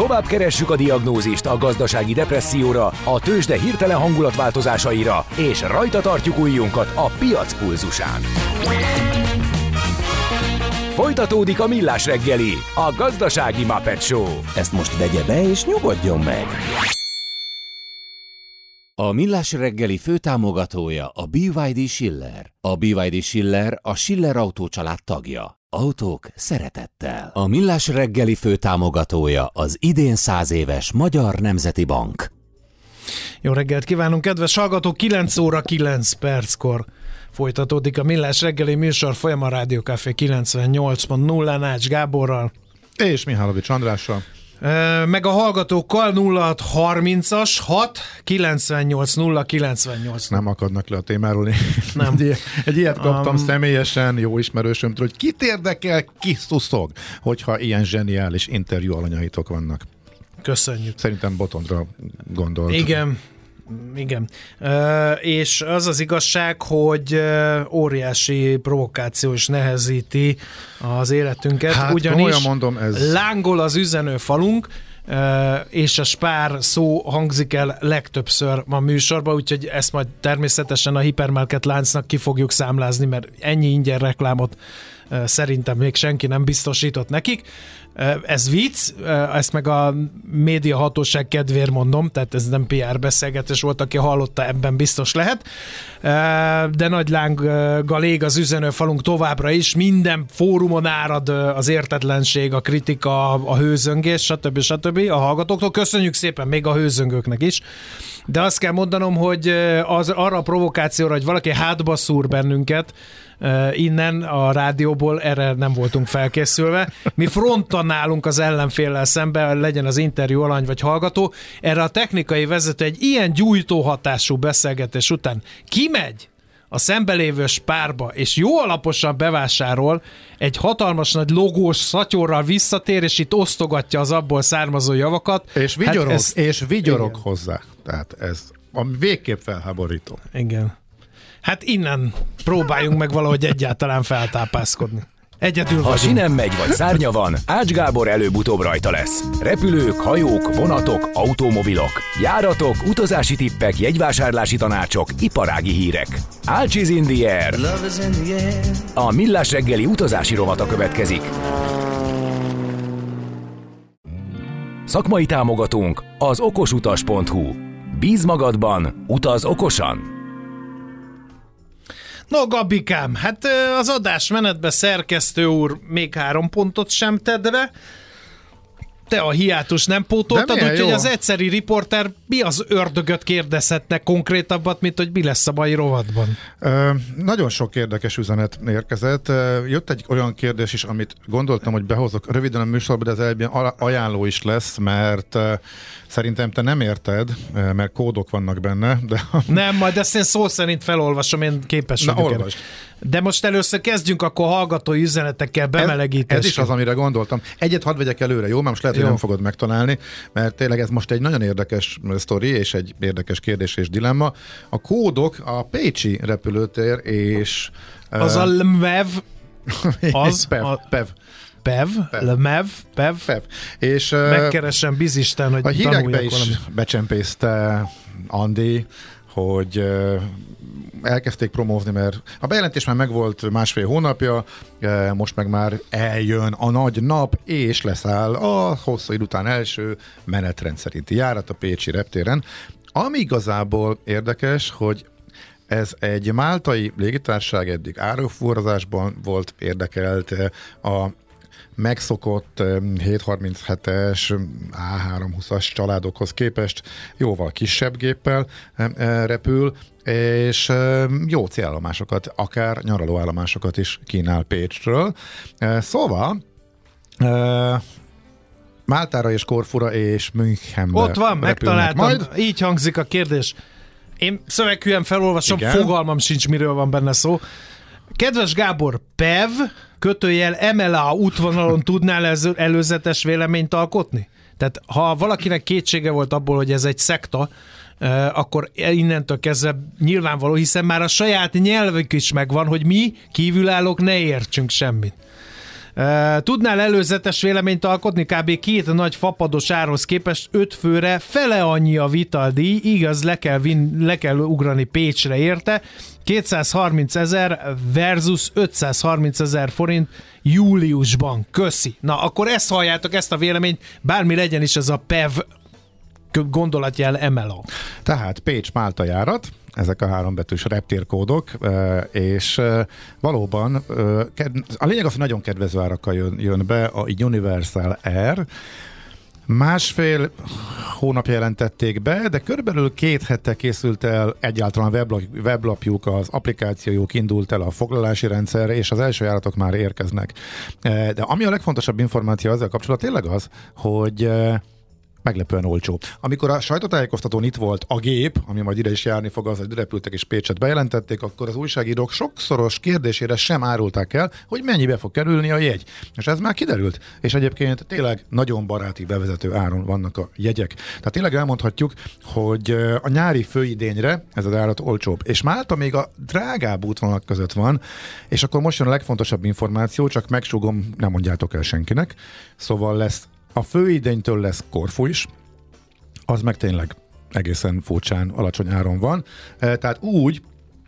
Tovább keressük a diagnózist a gazdasági depresszióra, a tőzsde hirtelen hangulatváltozásaira, és rajta tartjuk ujjunkat a piac pulzusán. Folytatódik a Millás reggeli, a gazdasági Muppet Show. Ezt most vegye be és nyugodjon meg! A Millás reggeli főtámogatója a BYD Schiller. A BYD Schiller a Schiller Autó család tagja. Autók szeretettel. A Millás reggeli főtámogatója az idén 100 éves Magyar Nemzeti Bank. Jó reggelt kívánunk, kedves hallgatók! 9 óra 9 perckor folytatódik a Millás reggeli műsor folyam a Rádió Café 98.0 Ács Gáborral. És Mihálovics Andrással. Meg a hallgatókkal 0630-as 6 98 0 98. Nem akadnak le a témáról. Nem. Egy ilyet kaptam személyesen, jó ismerősömtől, hogy kit érdekel, ki szuszog, hogyha ilyen zseniális interjú alanyaitok vannak. Köszönjük. Szerintem Botondra gondolt. Igen. És az az igazság, hogy óriási provokáció is nehezíti az életünket, hát, ugyanis mondom, ez... lángol az üzenőfalunk, és a spár szó hangzik el legtöbbször a műsorban, úgyhogy ezt majd természetesen a hipermarket láncnak ki fogjuk számlázni, mert ennyi ingyen reklámot szerintem még senki nem biztosított nekik. Ez vicc, ezt meg a média hatóság kedvéért mondom, tehát ez nem PR beszélgetés volt, aki hallotta, ebben biztos lehet. De nagy lánggal ég az üzenőfalunk továbbra is, minden fórumon árad az értetlenség, a kritika, a hőzöngés, stb. A hallgatóktól. Köszönjük szépen még a hőzöngőknek is. De azt kell mondanom, hogy arra a provokációra, hogy valaki hátba szúr bennünket, innen a rádióból, erre nem voltunk felkészülve. Mi fronton állunk az ellenféllel szemben, legyen az interjú alany vagy hallgató. Erre a technikai vezető egy ilyen gyújtó hatású beszélgetés után kimegy a szembelévő spárba, és jó alaposan bevásárol, egy hatalmas nagy logós szatyorral visszatér, és itt osztogatja az abból származó javakat. És vigyorog hozzá. Tehát ez végképp felháborító. Igen. Hát innen próbáljunk meg valahogy egyáltalán feltápászkodni. Egyedül Ha sinem megy vagy szárnya van, Ács Gábor előbb-utóbb rajta lesz. Repülők, hajók, vonatok, automobilok, járatok, utazási tippek, jegyvásárlási tanácsok, iparági hírek. Ács is in the air. A Millás reggeli utazási rovata következik. Szakmai támogatónk az okosutas.hu. Bíz magadban, utaz okosan! No, Gabikám, hát az adásmenetbe szerkesztő úr még 3 pontot sem tedd be. Te a hiátus nem pótoltad, úgyhogy az egyszeri riporter mi az ördögöt kérdezhetne konkrétabbat, mint hogy mi lesz a mai rovatban? Nagyon sok érdekes üzenet érkezett. Jött egy olyan kérdés is, amit gondoltam, hogy behozok röviden a műsorba, de ez egyben ajánló is lesz, mert szerintem te nem érted, mert kódok vannak benne. De... Nem, majd ezt én szó szerint felolvasom, én képes vagyok. De most először kezdjünk akkor hallgatói üzenetekkel, bemelegítéskel. Ez is az, amire gondoltam. Egyet hadd vegyek előre, jó? Mert most lehet, hogy nem fogod megtalálni, mert tényleg ez most egy nagyon érdekes sztori, és egy érdekes kérdés és dilemma. A kódok a pécsi repülőtér és... Az a LMEV, az... PEV. És megkeresem bizisten, hogy a hírekbe is becsempészte Andi, hogy elkezdték promózni, mert a bejelentés már megvolt 1,5 hónapja, most meg már eljön a nagy nap, és leszáll a hosszú idő után első menetrend szerinti járat a pécsi reptéren. Ami igazából érdekes, hogy ez egy máltai légitársaság, eddig árufuvarozásban volt érdekelt, a megszokott 737-es A320-as családokhoz képest jóval kisebb géppel repül, és jó célállomásokat, akár nyaralóállomásokat is kínál Pécsről. Szóval Máltára és Korfura és Münchenbe ott van, megtaláltam. Majd. Így hangzik a kérdés. Én szöveghülyen felolvasom, igen. Fogalmam sincs, miről van benne szó. Kedves Gábor, PEV / MLA útvonalon tudnál előzetes véleményt alkotni? Tehát ha valakinek kétsége volt abból, hogy ez egy szekta, akkor innentől kezdve nyilvánvaló, hiszen már a saját nyelvük is megvan, hogy mi kívülállók ne értsünk semmit. Tudnál előzetes véleményt alkotni? Kb. 2 nagy fapados árhoz képest 5 főre fele annyi a vitaldíj, igaz, le kell ugrani Pécsre érte, 230 000 versus 530 000 forint júliusban. Köszi. Na, akkor ezt halljátok, ezt a véleményt, bármi legyen is ez a PEV gondolatjel MLO. Tehát Pécs-Málta járat, ezek a 3 betűs reptérkódok, és valóban a lényeg az, hogy nagyon kedvező árakkal jön be a Universal Air. 1,5 hónapja jelentették be, de körülbelül 2 hete készült el egyáltalán weblapjuk, az applikációjuk indult el, a foglalási rendszer, és az első járatok már érkeznek. De ami a legfontosabb információ ezzel kapcsolatban tényleg az, hogy meglepően olcsó. Amikor a sajtótájékoztatón itt volt a gép, ami majd ide is járni fog, az, hogy repültek és Pécset bejelentették, akkor az újságírók sokszoros kérdésére sem árulták el, hogy mennyibe fog kerülni a jegy. És ez már kiderült. És egyébként tényleg nagyon baráti bevezető áron vannak a jegyek. Tehát tényleg elmondhatjuk, hogy a nyári főidényre ez az árat olcsóbb. És Málta még a drágább útvonalak között van, és akkor most jön a legfontosabb információ, csak megsúgom, nem mondjátok el senkinek. Szóval lesz a főidénytől lesz Korfu is, az meg tényleg egészen furcsán alacsony áron van. Tehát úgy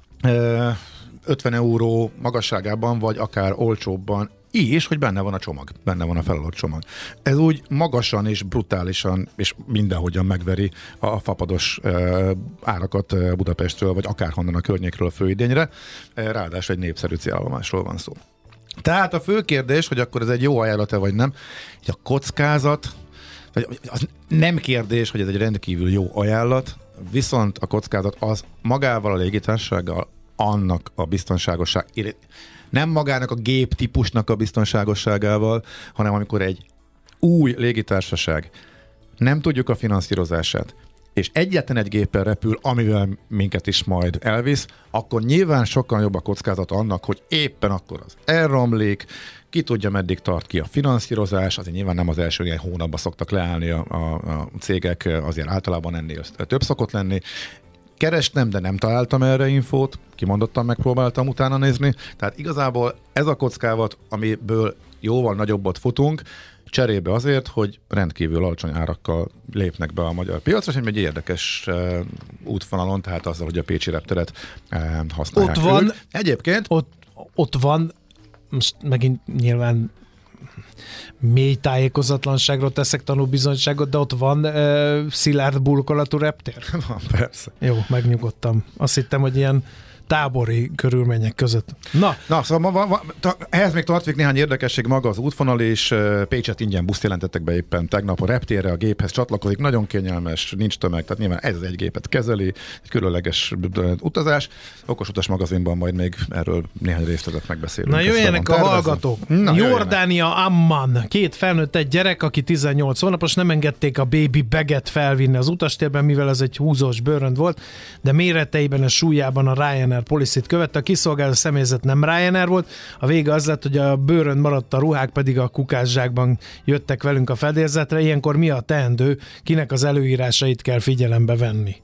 50 euró magasságában, vagy akár olcsóbban is, hogy benne van a csomag, benne van a feladott csomag. Ez úgy magasan és brutálisan, és mindenhogyan megveri a fapados árakat Budapestről, vagy akárhonnan a környékről a főidényre. Ráadásul egy népszerű célállomásról van szó. Tehát a fő kérdés, hogy akkor ez egy jó ajánlat-e vagy nem, hogy a kockázat, az nem kérdés, hogy ez egy rendkívül jó ajánlat, viszont a kockázat az magával a légitársasággal, annak a biztonságosság, nem magának a gép típusnak a biztonságosságával, hanem amikor egy új légitársaság, nem tudjuk a finanszírozását, és egyetlen egy géppel repül, amivel minket is majd elvisz, akkor nyilván sokkal jobb a kockázat annak, hogy éppen akkor az elromlik, ki tudja, meddig tart ki a finanszírozás, azért nyilván nem az első néhány hónapban szoktak leállni a cégek, azért általában ennél több szokott lenni. Kerestem, de nem találtam erre infót, kimondottan megpróbáltam utána nézni, tehát igazából ez a kockázat, amiből jóval nagyobbat futunk, cserébe azért, hogy rendkívül alacsony árakkal lépnek be a magyar piacra, és egy érdekes útvonalon, tehát azzal, hogy a pécsi repteret használják. Ott van, egyébként ott van, most megint nyilván mély tájékozatlanságról teszek tanúbizonyságot, de ott van szilárd burkolatú reptér? Van, persze. Jó, megnyugodtam. Azt hittem, hogy ilyen tábori körülmények között. Na szóval ehhez még tartozik néhány érdekesség, maga az útvonal, és Pécset ingyen buszt jelentettek be éppen tegnap a reptérre, a géphez csatlakozik, nagyon kényelmes, nincs tömeg, tehát nyilván ez egy gépet kezeli, egy különleges utazás. Okos Utas magazinban majd még erről néhány részletet megbeszélünk. Na jöjjenek a hallgatók. Jordánia, Amman. 2 felnőtt, egy gyerek, aki 18 hónapos, nem engedték a baby baget felvinni az utastérben, mivel ez egy húzós bőrönd volt, de méreteiben, a súlyában a Ryanair Policy-t követte, a kiszolgáló személyzet nem Ryanair volt, a vége az lett, hogy a bőrön maradt, a ruhák pedig a kukászsákban jöttek velünk a fedélzetre. Ilyenkor mi a teendő, kinek az előírásait kell figyelembe venni?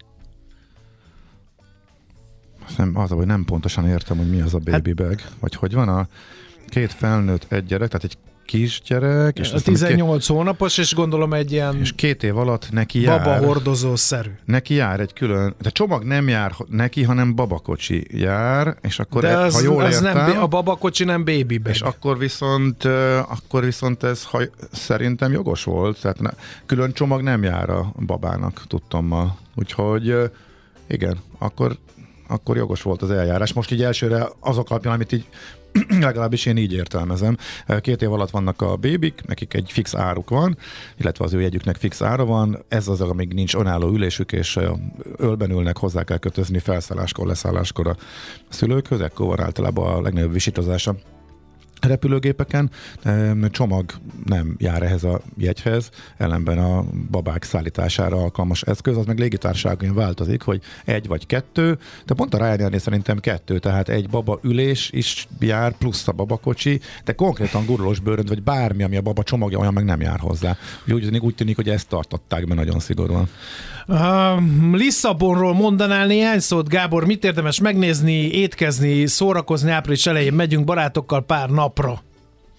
Az, hogy nem pontosan értem, hogy mi az a baby bag, vagy hogy van a 2 felnőtt, egy gyerek, tehát egy kisgyerek. És 18 hónapos, és gondolom egy ilyen és 2 év alatt neki jár. Baba hordozó-szerű. Neki jár egy külön, de csomag nem jár neki, hanem babakocsi jár, és akkor de ha jól értem, nem, a babakocsi nem baby bag. És akkor viszont ez szerintem jogos volt, tehát külön csomag nem jár a babának, tudtommal. Úgyhogy igen, akkor jogos volt az eljárás. Most így elsőre azok alapján, amit így legalábbis én így értelmezem. 2 év alatt vannak a bébik, nekik egy fix áruk van, illetve az ő jegyüknek fix ára van. Ez az, amíg nincs önálló ülésük, és ölben ülnek, hozzá kell kötözni felszálláskor, leszálláskor a szülőkhöz. Ekkor van általában a legnagyobb visítozása repülőgépeken. Csomag nem jár ehhez a jegyhez, ellenben a babák szállítására alkalmas eszköz, az meg légitársaságon változik, hogy 1 vagy 2, de pont a Ryanairnél szerintem 2, tehát egy baba ülés is jár, plusz a babakocsi, de konkrétan gurulós bőrönd, vagy bármi, ami a baba csomagja, olyan meg nem jár hozzá. Úgy tűnik, hogy ezt tartották be nagyon szigorúan. Lisszabonról mondanál néhány szót, Gábor? Mit érdemes megnézni, étkezni, szórakozni? Április elején megyünk barátokkal pár napra.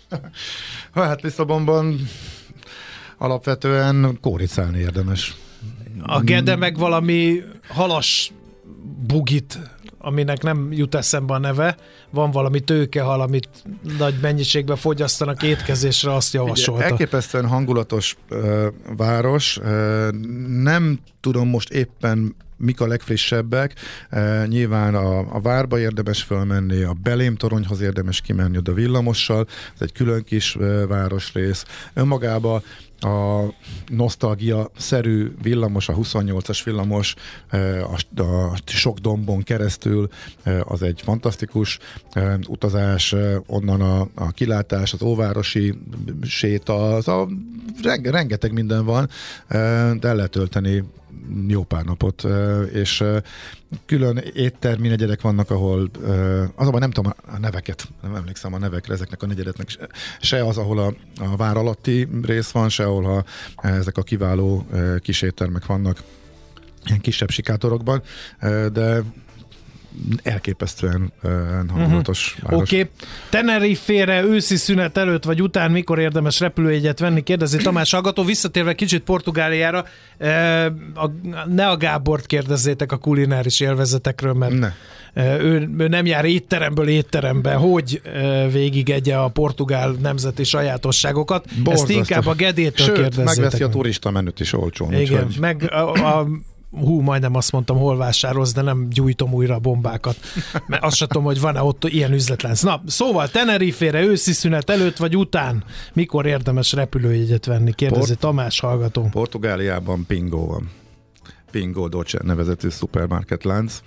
Hát Lisszabonban alapvetően kóricálni érdemes. A Gede meg valami halas bugit, aminek nem jut eszembe a neve, van valami tőkehal, amit nagy mennyiségben fogyasztanak étkezésre, azt javasolta. Elképesztően hangulatos város, nem tudom most éppen mik a legfrissebbek, nyilván a Várba érdemes fölmenni, a Belém toronyhoz érdemes kimenni oda villamossal, ez egy külön kis városrész. Önmagában a nosztalgia-szerű villamos, a 28-as villamos a sok dombon keresztül, az egy fantasztikus utazás, onnan a kilátás, az óvárosi séta, rengeteg minden van, de el lehet tölteni jó pár napot, és külön éttermi negyedek vannak, ahol azonban nem tudom a neveket, nem emlékszem a nevekre ezeknek a negyedeknek, se az, ahol a vár alatti rész van, se ahol ezek a kiváló kis éttermek vannak ilyen kisebb sikátorokban, de elképesztően hangulatos város. Oké. Tenerife-re őszi szünet előtt vagy után mikor érdemes repülőjegyet venni? Kérdezi Tamás hallgató. Visszatérve kicsit Portugáliára, ne a Gábort kérdezzétek a kulináris élvezetekről, mert ő nem jár étteremből étterembe, hogy végigegye a portugál nemzeti sajátosságokat. Borzasztó. Ezt inkább a Gedétől kérdezzétek. Sőt, megveszi a turista menüt is olcsón. Igen, úgyhogy... meg majdnem azt mondtam, hol vásárolsz, de nem gyújtom újra a bombákat. Mert azt sem tudom, hogy van-e ott ilyen üzletlánc. Na, szóval Tenerife-re őszi szünet előtt vagy után mikor érdemes repülőjegyet venni? Kérdezi Tamás hallgató. Portugáliában Pingo van. Pingo Doce nevezetű szupermarketlánc.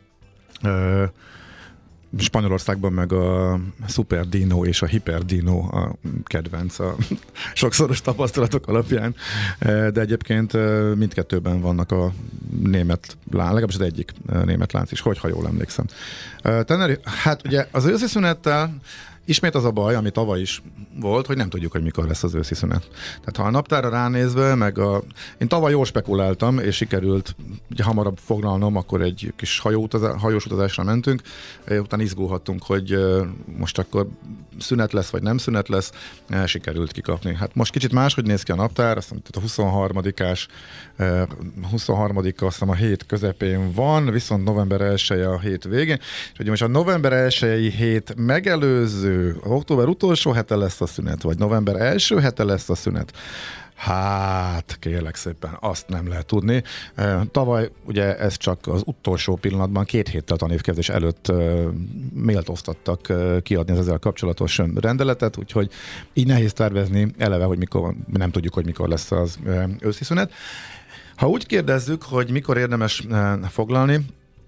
Spanyolországban meg a Super Dino és a Hiper Dino a kedvenc a sokszoros tapasztalatok alapján, de egyébként mindkettőben vannak a német lánc, legalábbis az egyik német lánc is, hogyha jól emlékszem. Hát ugye az őszi szünettel ismét az a baj, ami tavaly is volt, hogy nem tudjuk, hogy mikor lesz az őszi szünet. Tehát ha a naptárra ránézve, én tavaly jól spekuláltam, és sikerült ugye hamarabb foglalnom, akkor egy kis hajós utazásra mentünk, utána izgulhattunk, hogy most akkor szünet lesz, vagy nem szünet lesz, sikerült kikapni. Hát most kicsit máshogy néz ki a naptár, azt mondom, a 23-a azt hiszem a hét közepén van, viszont november 1-e a hét végén, és ugye most a november 1-i hét megelőző október utolsó hete lesz a szünet, vagy november első hete lesz a szünet. Hát, kérlek szépen, azt nem lehet tudni. Tavaly ugye ez csak az utolsó pillanatban, 2 héttel a tanévkezdés előtt méltóztattak kiadni az ezzel kapcsolatos rendeletet, úgyhogy így nehéz tervezni eleve, hogy mikor, nem tudjuk, hogy mikor lesz az őszi szünet. Ha úgy kérdezzük, hogy mikor érdemes foglalni,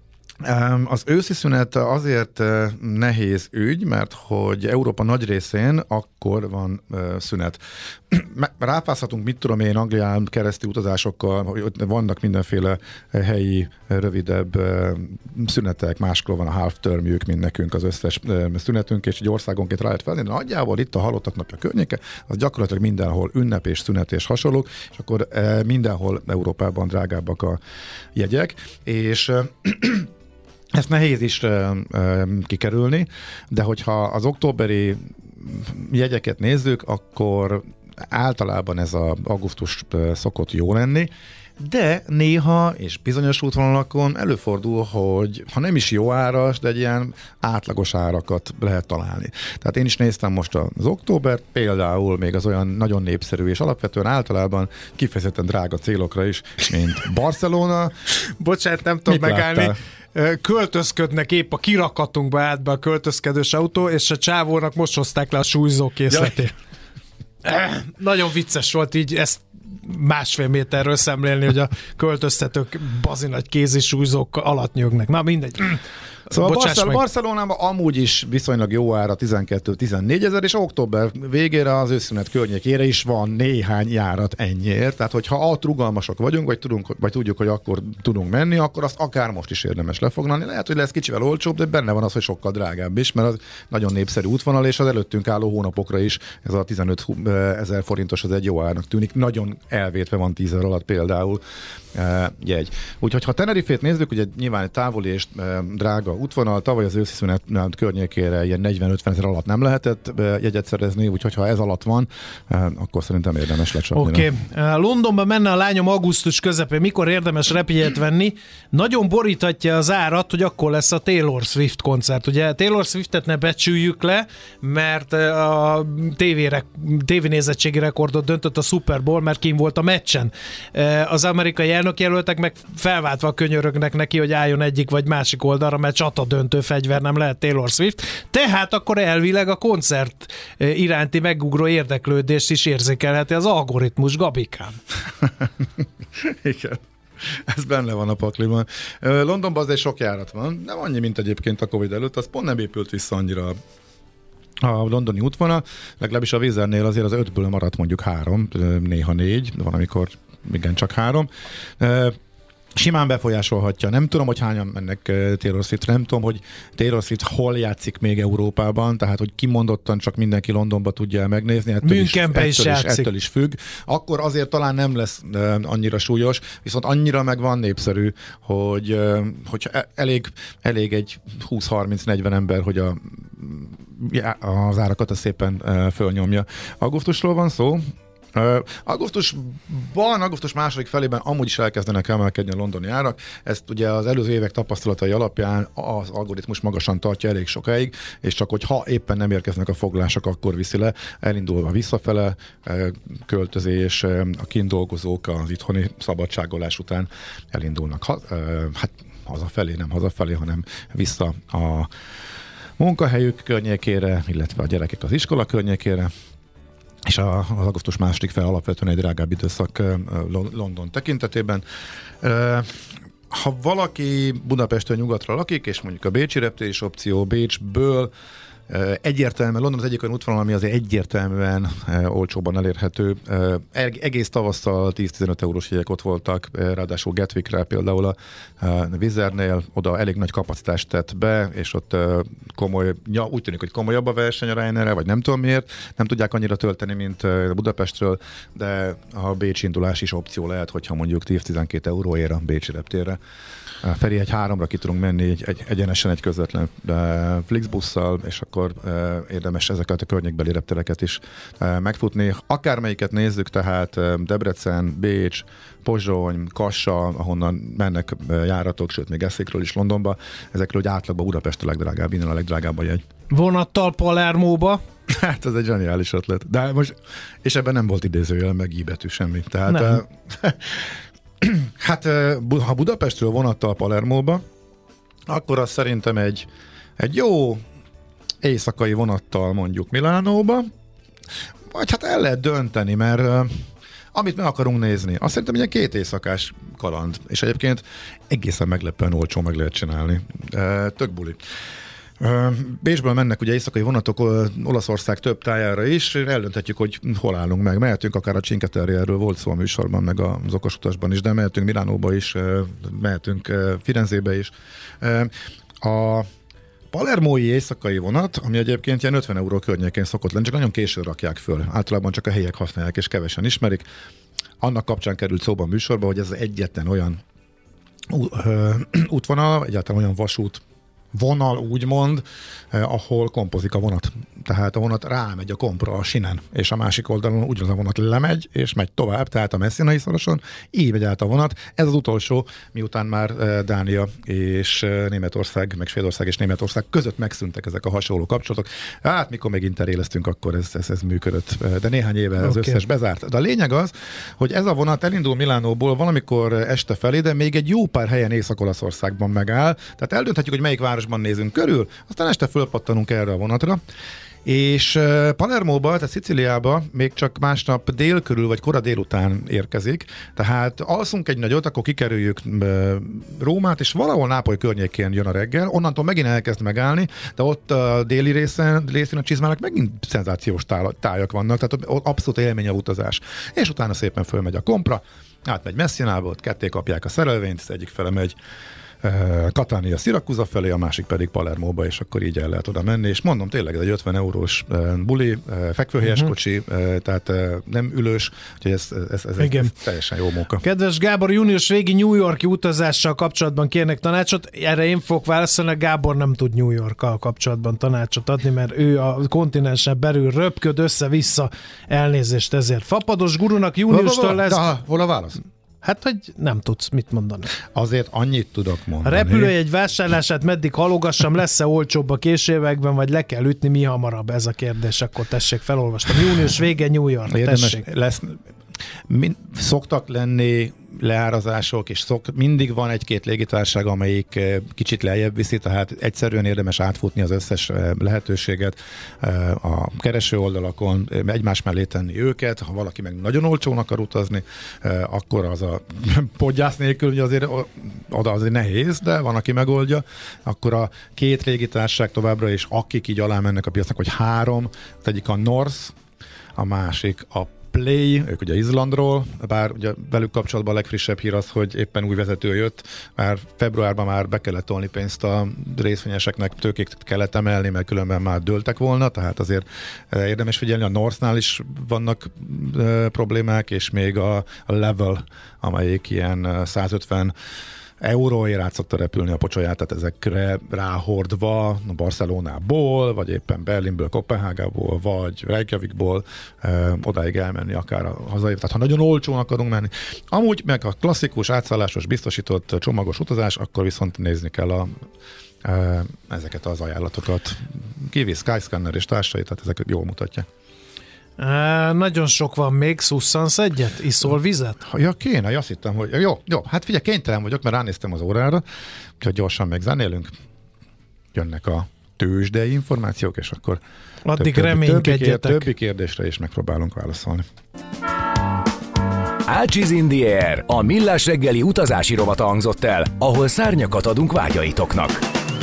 az őszi szünet azért nehéz ügy, mert hogy Európa nagy részén akkor van szünet. Ráfázhatunk, mit tudom én, Anglián kereszti utazásokkal, hogy vannak mindenféle helyi, rövidebb szünetek, máskor van a half termjük, mint nekünk az összes szünetünk, és egy országonként rá lehet felni, de nagyjából itt a Halottak napja környéke, az gyakorlatilag mindenhol ünnep és szünet és hasonlók, és akkor mindenhol Európában drágábbak a jegyek, és ezt nehéz is kikerülni, de hogyha az októberi jegyeket nézzük, akkor általában ez az augusztus szokott jó lenni, de néha és bizonyos útvonalakon előfordul, hogy ha nem is jó áras, de egy ilyen átlagos árakat lehet találni. Tehát én is néztem most az októbert, például még az olyan nagyon népszerű és alapvetően általában kifejezetten drága célokra is, mint Barcelona. Bocsánat, nem tudom megállni. Költözködnek épp a kirakatunkba át be a költözkedős autó, és a csávónak most hozták le a súlyzókészletét. Nagyon vicces volt így ezt 1,5 méterről szemlélni, hogy a költöztetők bazinagy kézi súlyzók alatt nyögnek. Na mindegy. Szóval Barcelonában amúgy is viszonylag jó ára 12-14 ezer, és október végére az őszünet környékére is van néhány járat ennyiért. Tehát, hogyha rugalmasak vagyunk, vagy tudjuk, hogy akkor tudunk menni, akkor azt akár most is érdemes lefoglalni. Lehet, hogy lesz kicsivel olcsóbb, de benne van az, hogy sokkal drágább is, mert az nagyon népszerű útvonal, és az előttünk álló hónapokra is ez a 15 000 forintos az egy jó árnak tűnik. Nagyon elvétve van 10 000 alatt például jegy. Úgyhogy ha Tenerife-t nézzük, ugye nyilván egy távoli és drága útvonal, tavaly az őszi szünet környékére ilyen 40-50 ezer alatt nem lehetett jegyet szerezni, úgyhogy ha ez alatt van, akkor szerintem érdemes lecsapni. Oké. Londonba menne a lányom augusztus közepén, mikor érdemes repjegyet venni? Nagyon borítatja az árat, hogy akkor lesz a Taylor Swift koncert. Ugye Taylor Swiftet ne becsüljük le, mert a tévénézettségi rekordot döntött a Super Bowl, mert kim volt a meccsen. Az amerikai elnökjelöltek meg felváltva könyörögnek neki, hogy álljon egyik vagy másik oldalra, mert csatadöntő fegyver nem lehet Taylor Swift. Tehát akkor elvileg a koncert iránti megugró érdeklődést is érzékelheti az algoritmus, Gabikám. Igen. Ez benne van a pakliban. Londonban azért sok járat van, nem annyi, mint egyébként a Covid előtt, az pont nem épült vissza annyira a londoni útvonal, legalábbis a Wizz-nél azért az 5-ből maradt mondjuk 3, néha 4, van amikor igen, csak 3. Simán befolyásolhatja. Nem tudom, hogy hányan mennek Taylor Swiftre, nem tudom, hogy Taylor Swift hol játszik még Európában, tehát hogy kimondottan csak mindenki Londonba tudja megnézni, ettől is függ. Akkor azért talán nem lesz annyira súlyos, viszont annyira meg van népszerű, hogy elég egy 20-30-40 ember, hogy az árakat szépen fölnyomja. Augusztusról van szó. Augusztus második felében amúgy is elkezdenek emelkedni a londoni árak. Ezt ugye az előző évek tapasztalatai alapján az algoritmus magasan tartja elég sokáig, és csak hogy ha éppen nem érkeznek a foglalások, akkor viszi le, elindulva visszafele, költözés, a kint dolgozók az itthoni szabadságolás után elindulnak hazafelé, nem hazafelé, hanem vissza a munkahelyük környékére, illetve a gyerekek az iskola környékére. És az augusztus második fel alapvetően egy drágább időszak London tekintetében. Ha valaki Budapesten nyugatra lakik, és mondjuk a bécsi repülés opció Bécsből egyértelműen, London az egyik olyan útvonal, ami azért egyértelműen olcsóban elérhető. Egész tavasszal 10-15 eurós jegyek ott voltak, ráadásul Gatwickre például a Wizz-nél, oda elég nagy kapacitást tett be, és ott úgy tűnik, hogy komolyabb a verseny a Ryanairrel, vagy nem tudom miért, nem tudják annyira tölteni, mint Budapestről, de a bécsi indulás is opció lehet, hogyha mondjuk 10-12 euróért a bécsi reptérre. Feri, egy 3-ra ki tudunk menni egyenesen egy közvetlen Flixbusszal, és akkor érdemes ezeket a környékbeli reptereket is megfutni. Akármelyiket nézzük, tehát Debrecen, Bécs, Pozsony, Kassa, ahonnan mennek járatok, sőt még Eszékről is Londonba, ezekről, hogy átlagban Budapest a legdrágább, innen a legdrágább a jegy. Vonattal Palermóba? Hát ez egy zseniális ötlet. De most, és ebben nem volt idézőjel, meg i betű semmi. Tehát hát, ha Budapestről vonattal Palermóba, akkor az szerintem egy jó éjszakai vonattal mondjuk Milánóba, vagy hát el lehet dönteni, mert amit meg akarunk nézni, azt szerintem egy 2 éjszakás kaland, és egyébként egészen meglepően olcsó meg lehet csinálni. Tök buli. Bécsből mennek ugye éjszakai vonatok Olaszország több tájára is, eldönthetjük, hogy hol állunk meg. Mehetünk akár a Cinque Terre-ről, volt szó a műsorban, meg az okosutasban is, de mehetünk Milánóba is, mehetünk Firenzébe is. A palermói éjszakai vonat, ami egyébként ilyen 50 euró környékén szokott lenni, csak nagyon későn rakják föl. Általában csak a helyiek használják, és kevesen ismerik. Annak kapcsán került szóba a műsorban, hogy ez egyetlen olyan útvonal, egyáltalán olyan vasút vonal, úgymond, ahol kompozik a vonat. Tehát a vonat rámegy a kompra a sinen, és a másik oldalon ugyanaz a vonat lemegy, és megy tovább, tehát a messzinai szoroson, így megy át a vonat. Ez az utolsó, miután már Dánia és Németország, meg Svédország és Németország között megszűntek ezek a hasonló kapcsolatok. Hát mikor megint eléleztünk, akkor ez működött. De néhány éve az összes bezárt. De a lényeg az, hogy ez a vonat elindul Milánóból valamikor este felé, de még egy jó pár helyen Észak-Olaszországban megáll. Tehát eldönthetjük, hogy melyik városban nézünk körül, aztán este fölpattanunk erre a vonatra. És Palermóba, tehát Szicíliába még csak másnap dél körül, vagy kora délután érkezik, tehát alszunk egy nagyot, akkor kikerüljük Rómát, és valahol Nápoly környékén jön a reggel, onnantól megint elkezd megállni, de ott a déli részén a csizmának megint szenzációs tájak vannak, tehát ott abszolút élmény a utazás. És utána szépen fölmegy a kompra, átmegy Messzinába, ott ketté kapják a szerelvényt, az egyik fele megy Catania Siracusa felé, a másik pedig Palermóba, és akkor így el lehet oda menni, és mondom, tényleg ez egy 50 eurós buli, fekvőhelyes kocsi, tehát nem ülős, úgyhogy ez teljesen jó munka. Kedves Gábor, június végi New York-i utazással kapcsolatban kérnek tanácsot, erre én fogok válaszolni, Gábor nem tud New Yorkkal kapcsolatban tanácsot adni, mert ő a kontinensen belül röpköd össze-vissza, elnézést ezért. Fapados Gurunak júniustól lesz... Hol a válasz? Hát, hogy nem tudsz mit mondani. Azért annyit tudok mondani. A repülőjegy vásárlását meddig halogassam, lesz-e olcsóbb a későbbekben, vagy le kell ütni mi hamarabb? Ez a kérdés, akkor tessék, felolvastam. Június vége New York, tessék. Szoktak lenni leárazások, és mindig van egy-két légitársaság, amelyik kicsit lejjebb viszi, tehát egyszerűen érdemes átfutni az összes lehetőséget a kereső oldalakon, egymás mellé tenni őket, ha valaki meg nagyon olcsón akar utazni, akkor az a podgyász nélkül, ugye azért oda azért nehéz, de van, aki megoldja, akkor a két légitársaság továbbra is, akik így alá mennek a piacnak, hogy 3, az egyik a North, a másik a Play, ők ugye Izlandról, bár ugye velük kapcsolatban a legfrissebb hír az, hogy éppen új vezető jött, már februárban már be kellett tolni pénzt a részvényeseknek, tőkét kellett emelni, mert különben már dőltek volna, tehát azért érdemes figyelni, a Northnál is vannak problémák, és még a Level, amelyik ilyen 150 euróért át szokta repülni a pocsolyát, tehát ezekre ráhordva Barcelonából, vagy éppen Berlinből, Kopenhágából, vagy Reykjavikból odáig elmenni akár a hazai. Tehát ha nagyon olcsón akarunk menni. Amúgy meg a klasszikus, átszállásos, biztosított csomagos utazás, akkor viszont nézni kell ezeket az ajánlatokat. Kiwi, Skyscanner és társai, tehát ezek jól mutatják. Nagyon sok van még, szusszansz egyet? Iszol vizet? Ja, kéne, azt hittem, hogy jó, hát figyelj, kénytelen vagyok, mert ránéztem az órára, úgyhogy gyorsan megzenélünk. Jönnek a tőzsdei információk, és akkor addig reménykedjetek. Többi kérdésre is megpróbálunk válaszolni. Ácsiz in the Air, a millás reggeli utazási rovata hangzott el, ahol szárnyakat adunk vágyaitoknak.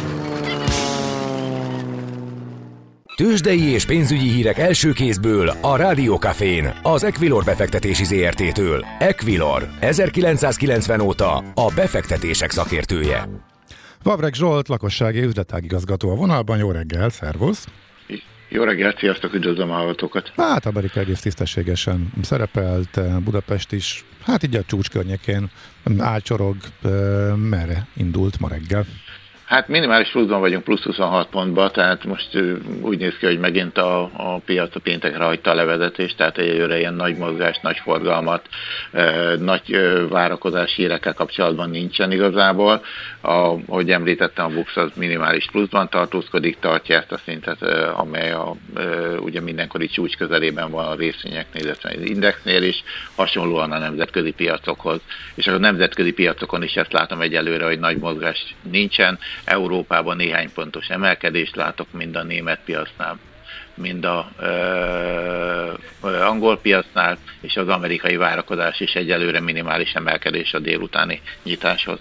Tőzsdei és pénzügyi hírek első kézből a Rádió Cafén, az Equilor befektetési ZRT-től. Equilor, 1990 óta a befektetések szakértője. Vavreg Zsolt, lakossági üzletágigazgató a vonalban. Jó reggel, szervusz! Jó reggelt, sziasztok, üdvözlöm a hallgatókat! Hát Amerika egész tisztességesen szerepelt, Budapest is, hát így a csúcs környékén álcsorog, merre indult ma reggel? Hát minimális pluszban vagyunk, plusz 26 pontban, tehát most úgy néz ki, hogy megint a piac a péntekre hagyta a levezetést, tehát egyelőre ilyen nagy mozgást, nagy forgalmat, nagy várakozás hírekkel kapcsolatban nincsen igazából. Ahogy említettem, a BUX az minimális pluszban tartózkodik, tartja ezt a szintet, amely ugye mindenkori csúcs közelében van a részvényeknél, illetve az indexnél is, hasonlóan a nemzetközi piacokhoz. És a nemzetközi piacokon is ezt látom egyelőre, hogy nagy mozgás nincsen. Európában néhány pontos emelkedést látok, mind a német piacnál, mind a angol piacnál, és az amerikai várakozás is egyelőre minimális emelkedés a délutáni nyitáshoz.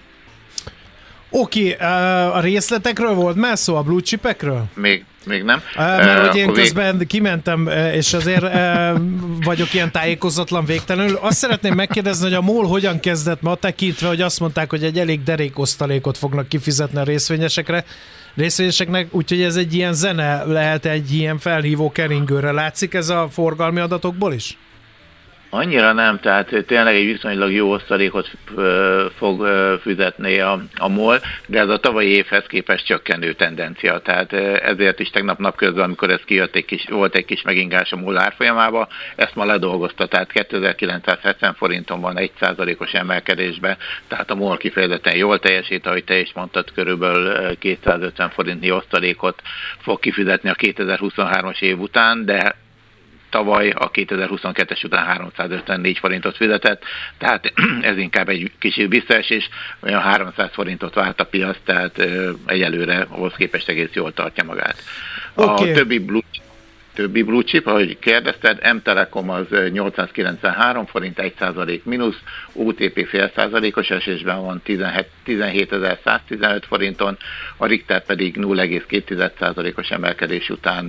Oké, a részletekről volt már szó, a blue chipekről? Még nem. Mert hogy én közben kimentem, és azért vagyok ilyen tájékozatlan végtelenül. Azt szeretném megkérdezni, hogy a MOL hogyan kezdett ma, tekintve, hogy azt mondták, hogy egy elég derék osztalékot fognak kifizetni a részvényeseknek, úgyhogy ez egy ilyen zene lehet, egy ilyen felhívó keringőre. Látszik ez a forgalmi adatokból is? Annyira nem, tehát tényleg egy viszonylag jó osztalékot fog fizetni a MOL, de ez a tavalyi évhez képest csökkenő tendencia, tehát ezért is tegnap napközben, amikor ez kijött, volt egy kis megingás a MOL árfolyamába, ezt ma ledolgozta, tehát 2970 forinton van 1%-os emelkedésbe, tehát a MOL kifejezetten jól teljesít, ahogy te is mondtad, körülbelül 250 forintnyi osztalékot fog kifizetni a 2023-as év után, de tavaly a 2022-es után 354 forintot fizetett, tehát ez inkább egy kicsi visszaesés, olyan 300 forintot várt a piac, tehát egyelőre ahhoz képest egész jól tartja magát. Okay. A többi blue chip, ahogy kérdezted, M-Telekom az 893 forint, 1% mínusz, OTP fél százalékos esésben van, 17.115 forinton, a Richter pedig 0,2%-os emelkedés után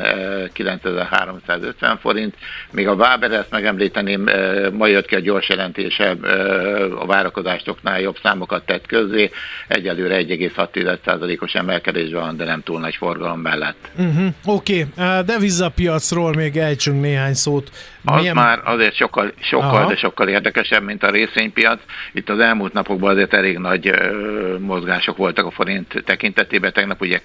9.350 forint. Még a Waber, ezt megemlíteném, ma jött ki a gyors jelentése, a várakozásoknál jobb számokat tett közzé, egyelőre 1,6%-os emelkedés van, de nem túl nagy forgalom mellett. Oké, devizapiacról még ejtsünk néhány szót. Az már azért sokkal érdekesebb, mint a részvénypiac. Itt az elmúlt napokban azért elég nagy mozgások voltak a forint tekintetében. Tegnap ugye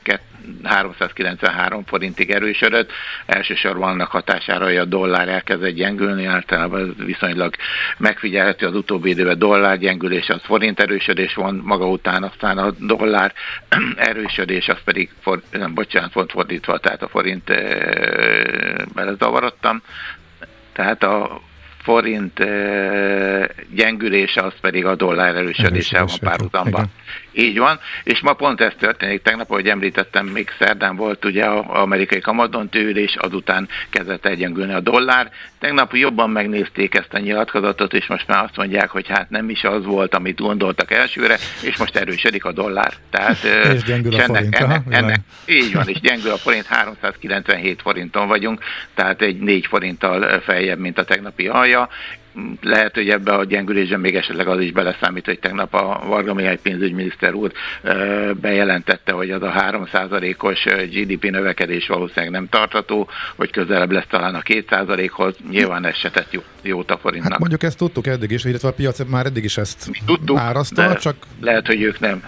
393 forintig erősödött. Elsősorban annak hatására, hogy a dollár elkezdett gyengülni, általában viszonylag megfigyelhető az utóbbi időben dollár gyengülés, az forint erősödés van maga után, aztán a dollár erősödés, az pedig, fordítva, tehát a forint belezavarodtam. Tehát a forint gyengülése, az pedig a dollár erősödése van párhuzamban. Így van, és ma pont ez történik. Tegnap, ahogy említettem, még szerdán volt ugye az amerikai kamatdöntőülés, azután kezdett elgyengülni a dollár. Tegnap jobban megnézték ezt a nyilatkozatot, és most már azt mondják, hogy hát nem is az volt, amit gondoltak elsőre, és most erősödik a dollár. Tehát, és gyengül a forint. Így van, és gyengül a forint, 397 forinton vagyunk, tehát egy 4 forinttal feljebb, mint a tegnapi alja. Lehet, hogy ebbe a gyengülésben még esetleg az is beleszámít, hogy tegnap a Varga Mihály pénzügyminiszter úr bejelentette, hogy az a 3%-os GDP növekedés valószínűleg nem tartható, hogy közelebb lesz talán a 2%-hoz. Nyilván ez se tett jót a forintnak. Hát mondjuk ezt tudtuk eddig is, illetve a piac már eddig is ezt áraszta, csak... Lehet, hogy ők nem.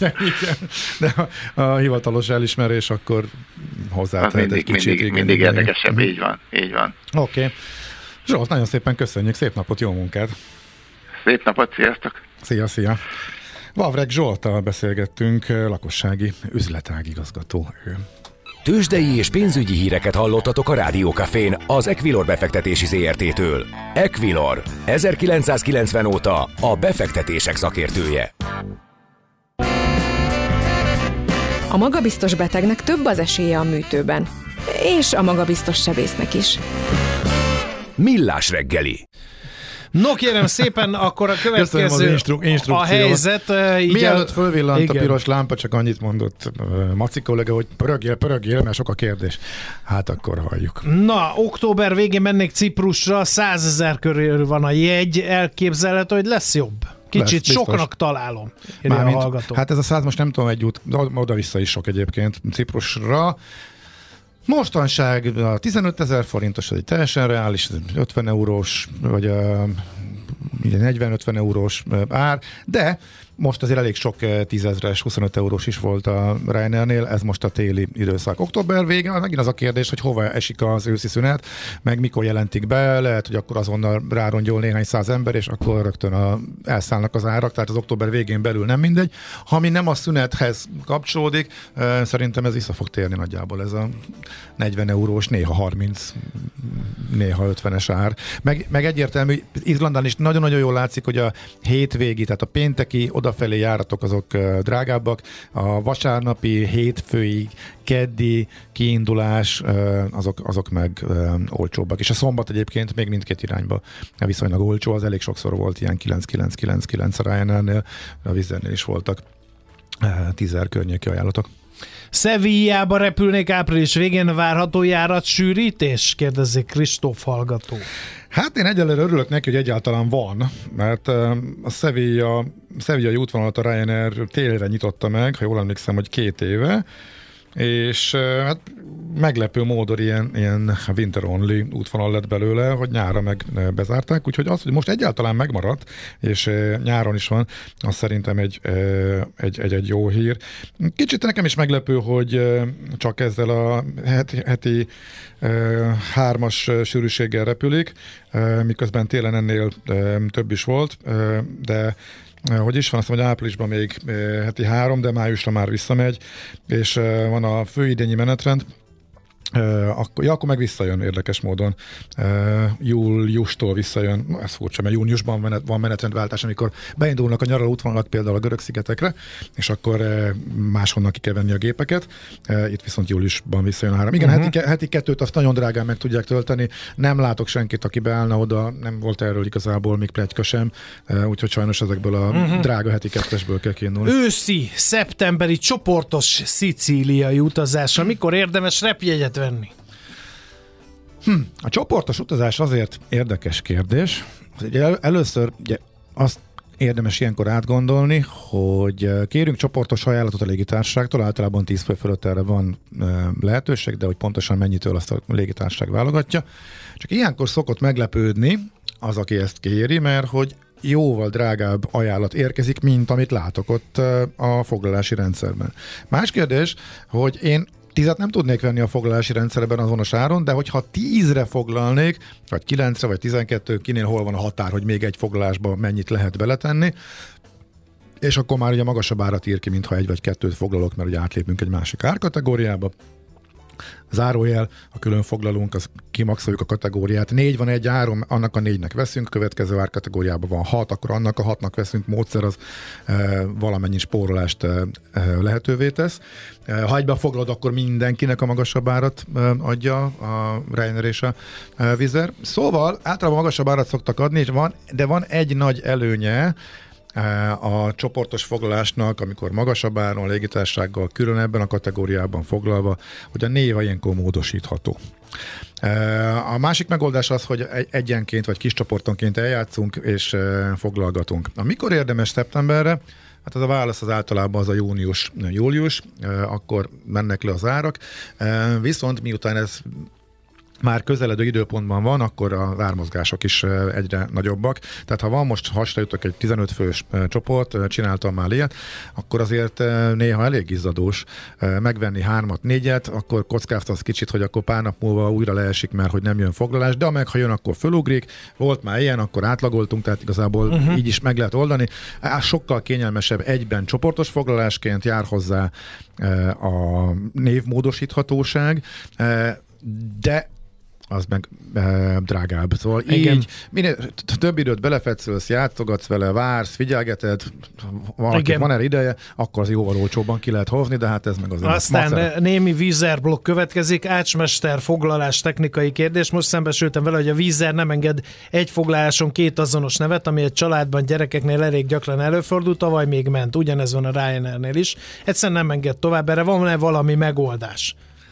De a hivatalos elismerés akkor hozzátett egy kicsit. Mindig érdekesebb, így van. Oké. Zsolt, nagyon szépen köszönjük, szép napot, jó munkát! Szép napot, sziasztok! Szia! Vavreg Zsolttal beszélgettünk, lakossági üzletágigazgató ő. Tőzsdei és pénzügyi híreket hallottatok a Rádiókafén az Equilor befektetési ZRT-től. Equilor, 1990 óta a befektetések szakértője. A magabiztos betegnek több az esélye a műtőben, és a magabiztos sebésznek is. Millás reggeli. No kérem szépen, akkor a következő a helyzet. Mielőtt fölvillant a piros lámpa, csak annyit mondott Maci kollega, hogy pörögjél, mert sok a kérdés. Hát akkor halljuk. Na, október végén mennék Ciprusra, 100 000 körül van a jegy, elképzelhető, hogy lesz jobb. Kicsit lesz, soknak találom. Hát ez a 100 most nem tudom, egy út, oda-vissza is sok egyébként Ciprusra. Mostanság a 15 000 forintos, az egy teljesen reális, 50 eurós, vagy 40-50 eurós ár, de most azért elég sok 10 000-es, 25 eurós is volt a Ryanairnél, ez most a téli időszak. Október végén megint az a kérdés, hogy hova esik az őszi szünet, meg mikor jelentik be, lehet, hogy akkor azonnal rárongyol néhány száz ember, és akkor rögtön elszállnak az árak, tehát az október végén belül nem mindegy. Ami nem a szünethez kapcsolódik, szerintem ez vissza fog térni nagyjából, ez a 40 eurós, néha 30, néha 50-es ár. Meg egyértelmű, Izlandán is nagyon-nagyon jól látszik, hogy a hétvégi, tehát a pénteki odafelé járatok azok drágábbak, a vasárnapi, hétfői, keddi kiindulás azok meg olcsóbbak. És a szombat egyébként még mindkét irányba viszonylag olcsó, az elég sokszor volt ilyen 9 a Ryanairnél, a Wizzairnél is voltak 10 000 környéki ajánlatok. Sevillába repülnék április végén, várható járat sűrítés? Kérdezzék Kristóf hallgató. Hát én egyelőre örülök neki, hogy egyáltalán van, mert a Sevillai útvonalat a Ryanair télre nyitotta meg, ha jól emlékszem, hogy 2 éve, és hát meglepő módon ilyen winter only útvonal lett belőle, hogy nyára meg bezárták, úgyhogy az, hogy most egyáltalán megmaradt, és nyáron is van, az szerintem egy jó hír. Kicsit nekem is meglepő, hogy csak ezzel a heti 3-as sűrűséggel repülik, miközben télen ennél több is volt, de hogy is van, azt mondom, hogy áprilisban még heti 3, de májusra már visszamegy, és van a főidényi menetrend, Akkor meg visszajön érdekes módon. Júliustól visszajön, ez furcsa, mert júniusban van menetrendváltás, amikor beindulnak a nyaraló útvonalak például a Görög-szigetekre, és akkor máshonnan ki kell venni a gépeket. Itt viszont júliusban visszajön a 3. Igen, heti 2-t azt nagyon drágán meg tudják tölteni. Nem látok senkit, aki beállna oda, nem volt erről igazából még pletyka sem, úgyhogy sajnos ezekből a drága heti 2-esből kell kiindulni. Őszi, szeptemberi csoportos szicíliai utazásra mikor érdemes repjegyet venni? A csoportos utazás azért érdekes kérdés. Először ugye azt érdemes ilyenkor átgondolni, hogy kérünk csoportos ajánlatot a légitársaságtól, általában 10 fő fölött erre van lehetőség, de hogy pontosan mennyitől azt a légitársaság válogatja. Csak ilyenkor szokott meglepődni az, aki ezt kéri, mert hogy jóval drágább ajánlat érkezik, mint amit látok ott a foglalási rendszerben. Más kérdés, hogy én 10-et nem tudnék venni a foglalási rendszerben azonos áron, de hogyha 10-re foglalnék, vagy 9-re, vagy 12, kinél hol van a határ, hogy még egy foglalásba mennyit lehet beletenni, és akkor már ugye magasabb árat ír ki, mintha 1 vagy 2-t foglalok, mert ugye átlépünk egy másik árkategóriába. Zárójel, ha külön foglalunk, az kimaxoljuk a kategóriát. 4 van egy áron, annak a 4-nek veszünk, következő árkategóriában van 6, akkor annak a 6-nak veszünk, módszer az valamennyi spórolást lehetővé tesz. Ha egybe foglalod, akkor mindenkinek a magasabb árat adja a Ryanair és a Wizz Air. Szóval általában magasabb árat szoktak adni, de van egy nagy előnye a csoportos foglalásnak, amikor magasabb áron légitársasággal külön ebben a kategóriában foglalva, hogy a név ilyenkor módosítható. A másik megoldás az, hogy egyenként vagy kis csoportonként eljátszunk és foglalgatunk. Mikor érdemes szeptemberre? Hát az a válasz az általában az a június, akkor mennek le az árak. Viszont miután ez már közeledő időpontban van, akkor az ármozgások is egyre nagyobbak. Tehát ha van most hasonlítok egy 15 fős csoport, csináltam már ilyet, akkor azért néha elég izzadós megvenni 3-at, 4-et, akkor kockáztasz kicsit, hogy akkor pár nap múlva újra leesik, mert hogy nem jön foglalás, de amelyek ha jön, akkor fölugrik. Volt már ilyen, akkor átlagoltunk, tehát igazából így is meg lehet oldani. Sokkal kényelmesebb egyben csoportos foglalásként, jár hozzá a névmódosíthatóság, de az meg drágább. Szóval így minél több időt belefetszölsz, játszogatsz vele, vársz, figyelgeted, van erre ideje, akkor az jóval olcsóbban ki lehet hozni, de hát ez meg az aztán macera. némi Wizz Air blokk következik, ácsmester foglalás technikai kérdés. Most szembesültem vele, hogy a Wizz Air nem enged egy foglaláson 2 azonos nevet, ami egy családban gyerekeknél elég gyakran előfordul, tavaly még ment. Ugyanez van a Ryanairnél is. Egyszerűen nem enged tovább, erre van-e valami megoldás?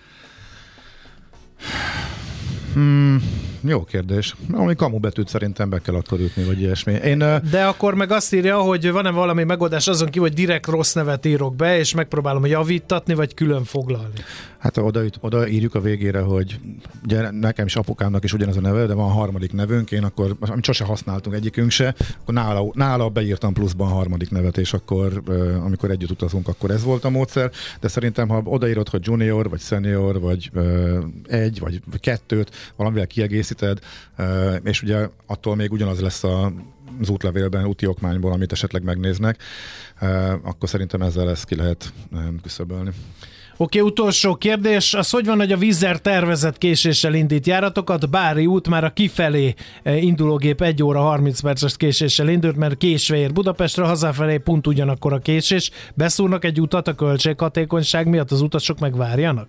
Jó kérdés. Ami kamubetűt szerintem be kell akkor ütni, vagy ilyesmi. De akkor meg azt írja, hogy van-e valami megoldás azon kívül, hogy direkt rossz nevet írok be, és megpróbálom javítatni, vagy külön foglalni. Hát oda írjuk a végére, hogy ugye nekem is apukámnak is ugyanaz a neve, de van harmadik nevünk, én akkor, amit sose használtunk egyikünk se, akkor nála beírtam pluszban harmadik nevet, és akkor amikor együtt utazunk, akkor ez volt a módszer, de szerintem ha odaírod, hogy junior, vagy senior, vagy 1, vagy 2-t, valamivel kiegészíted, és ugye attól még ugyanaz lesz az útlevélben, úti okmányból, amit esetleg megnéznek, akkor szerintem ezzel ezt ki lehet küszöbölni. Oké, utolsó kérdés. Az hogy van, hogy a Wizz Air tervezett késéssel indít járatokat? Bári út már a kifelé indulógép 1 óra 30 perces késéssel indult, mert késve ér Budapestre, hazafelé pont ugyanakkor a késés. Beszúrnak egy utat a költséghatékonyság miatt, az utasok megvárjanak?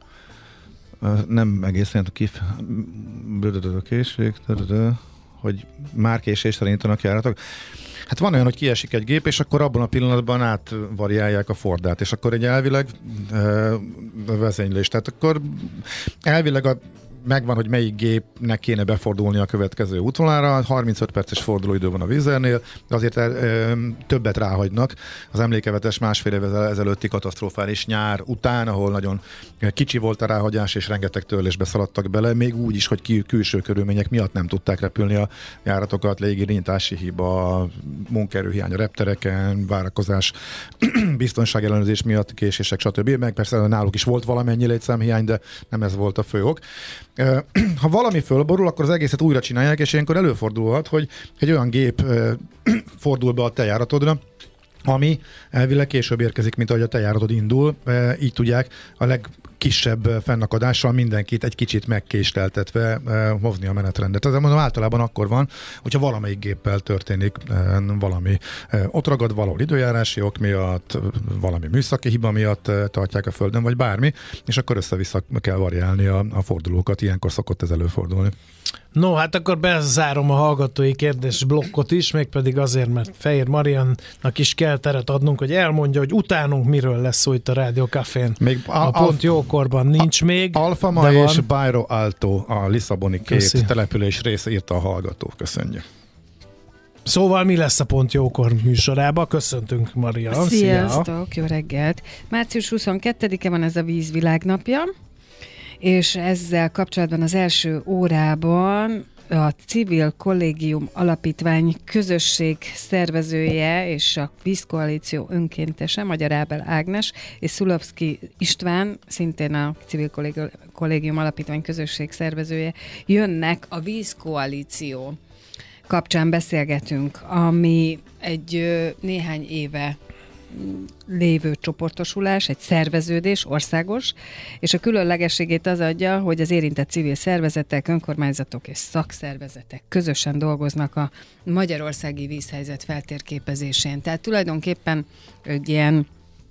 Nem egészen a késég, hogy már késéssel indítanak járatok. Hát van olyan, hogy kiesik egy gép, és akkor abban a pillanatban átvariálják a Fordát, és akkor egy elvileg vezénylés. Tehát akkor elvileg megvan, hogy melyik gépnek kéne befordulni a következő útvonalra. 35 perces fordulóidő van a Wizz Airnél, de azért többet ráhagynak. Az emlékevetes másfél évvel ezelőtti katasztrofális nyár után, ahol nagyon kicsi volt a ráhagyás, és rengeteg törlésbe szaladtak bele, még úgy is, hogy külső körülmények miatt nem tudták repülni a járatokat, légirányítási hiba, munkaerőhiány a reptereken, várakozás, biztonságellenőrzés miatt késések, stb. Meg persze náluk is volt valamennyi létszámhiány, de nem ez volt a fő ok. Ha valami fölborul, akkor az egészet újra csinálják, és ilyenkor előfordulhat, hogy egy olyan gép fordul be a te járatodra, ami elvileg később érkezik, mint ahogy a te járatod indul. Így tudják a kisebb fennakadással mindenkit egy kicsit megkésleltetve hozni a menetrendet. Ez mondom, általában akkor van, hogyha valamelyik géppel történik valami, ott ragad valahol időjárási ok miatt, valami műszaki hiba miatt tartják a földön, vagy bármi, és akkor össze-vissza kell variálni a fordulókat. Ilyenkor szokott ez előfordulni. No, hát akkor bezárom a hallgatói kérdés blokkot is, mégpedig azért, mert Fehér Mariannak is kell teret adnunk, hogy elmondja, hogy utánunk miről lesz szó itt a Rádió Cafén. Még a pont jókorban nincs még. Alfama és Bairro Alto, a lisszaboni két település része, írta a hallgató. Köszönjük. Szóval mi lesz a Pont Jókor műsorában? Köszöntünk, Maria. Sziasztok, jó reggelt. Március 22-e van ez a vízvilágnapja, és ezzel kapcsolatban az első órában a Civil Kollégium Alapítvány közösség szervezője és a Vízkoalíció önkéntese, Magyar Ábel Ágnes és Szulovszki István, szintén a Civil Kollégium Alapítvány közösség szervezője, jönnek a Vízkoalíció kapcsán beszélgetünk, ami egy néhány éve lévő csoportosulás, egy szerveződés, országos, és a különlegességét az adja, hogy az érintett civil szervezetek, önkormányzatok és szakszervezetek közösen dolgoznak a magyarországi vízhelyzet feltérképezésén. Tehát tulajdonképpen egy ilyen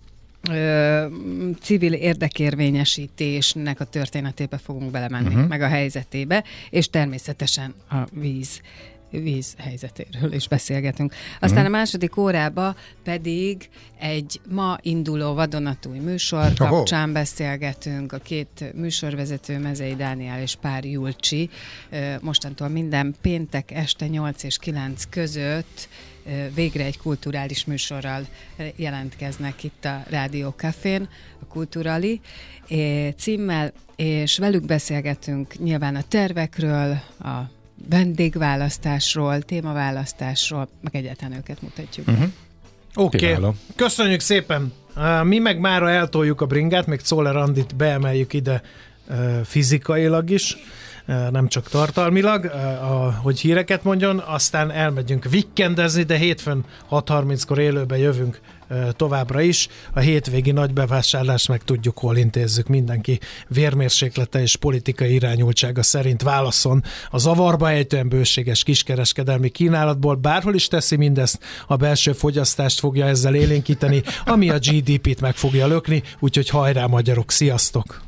civil érdekérvényesítésnek a történetébe fogunk belemenni, meg a helyzetébe, és természetesen a víz helyzetéről is beszélgetünk. Aztán a második órába pedig egy ma induló vadonatúj műsor kapcsán beszélgetünk. A két műsorvezető, Mezei Dániel és Pár Julcsi mostantól minden péntek este 8 és 9 között végre egy kulturális műsorral jelentkeznek itt a Rádió Cafén, a Kulturali címmel, és velük beszélgetünk nyilván a tervekről, a vendégválasztásról, témaválasztásról, meg egyáltalán őket mutatjuk. Oké. Köszönjük szépen! Mi meg mára eltoljuk a bringát, még Czoller Andit beemeljük ide fizikailag is, nem csak tartalmilag, hogy híreket mondjon, aztán elmegyünk weekendezni, de hétfőn 6:30-kor élőben jövünk továbbra is. A hétvégi nagy bevásárlást meg tudjuk, hol intézzük. Mindenki vérmérséklete és politikai irányultsága szerint válaszol a zavarba ejtően bőséges kiskereskedelmi kínálatból. Bárhol is teszi mindezt, a belső fogyasztást fogja ezzel élénkíteni, ami a GDP-t meg fogja lökni, úgyhogy hajrá magyarok, sziasztok!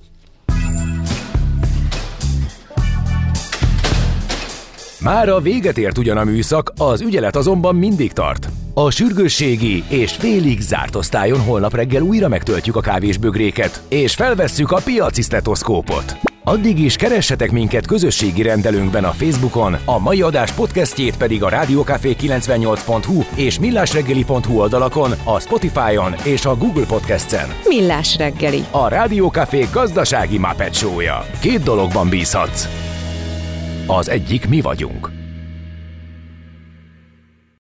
Mára véget ért ugyan a műszak, az ügyelet azonban mindig tart. A sürgősségi és félig zárt osztályon holnap reggel újra megtöltjük a kávésbögréket, és felvesszük a piaci sztetoszkópot. Addig is keressetek minket közösségi rendelőnkben a Facebookon, a mai adás podcastjét pedig a rádiókafé98.hu és millásreggeli.hu oldalakon, a Spotify-on és a Google Podcast-en. Millás reggeli. A Rádió Café gazdasági Muppet Show-ja. Két dologban bízhatsz. Az egyik mi vagyunk.